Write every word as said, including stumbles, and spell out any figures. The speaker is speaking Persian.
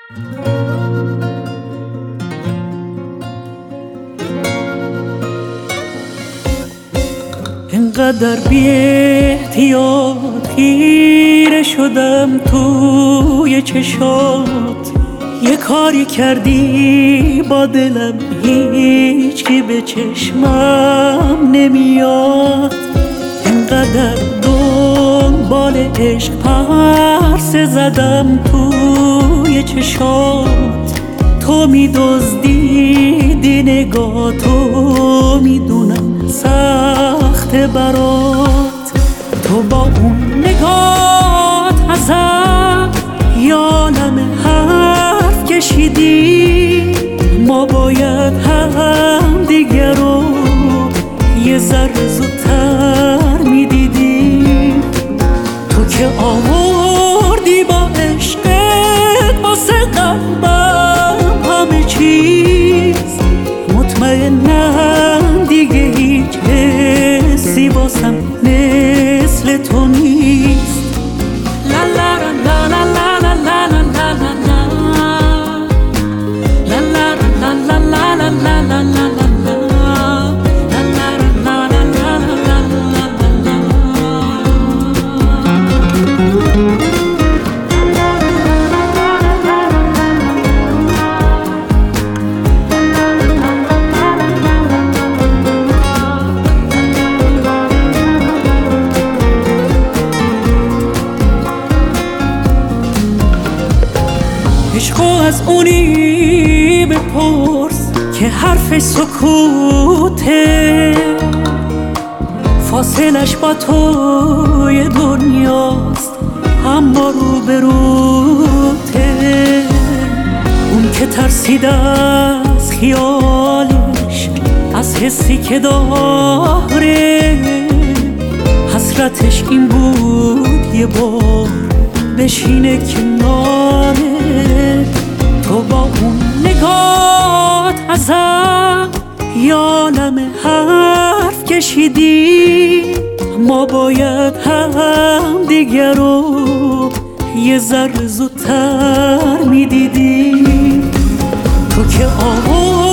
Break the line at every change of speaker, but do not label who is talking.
اینقدر بی احتیاط خیره شدم توی چشات، یه کاری کردی با دلم هیچکی به چشمم نمیاد. اینقدر دنبال عشق پرسه زدم توی چشات، تو میدزدیدی نگاه، تو میدونم سخته برات. تو با اون نگات ازم یالم حرف کشیدی، ما باید هم دیگه رو یه ذره زودتر میدیدیم. تو که آوردی با عشقت واسه قلبم همه چیز، مطمئنم دیگه هیچ حسی واسم مثل تو نیست. لا لا لا لا لا لا لا لا لا لا لا لا لا لا لا. عشقو از اونی بپرس که حرف سکوته، فاصلش با توی دنیاست اما رو به روته. اون که ترسید از خیالش، از حسی که داره، حسرتش این بود یه بار بشینه کناره. تو با اون نگات ازم یالم حرف کشیدی، ما باید هم دیگه رو یه ذره زودتر میدیدی. تو که آوردی